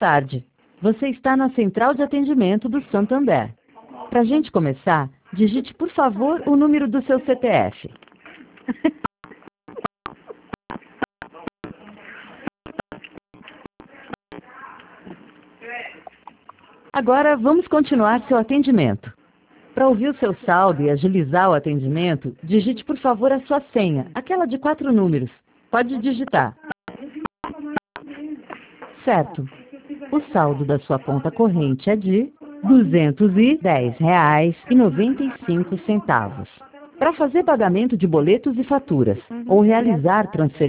tarde. Você está na central de atendimento do Santander. Para a gente começar, digite, por favor, o número do seu CPF. Agora, vamos continuar seu atendimento. Para ouvir o seu saldo e agilizar o atendimento, digite, por favor, a sua senha, aquela de 4 números. Pode digitar. Certo. O saldo da sua conta corrente é de R$ 210,95. Para fazer pagamento de boletos e faturas ou realizar transferências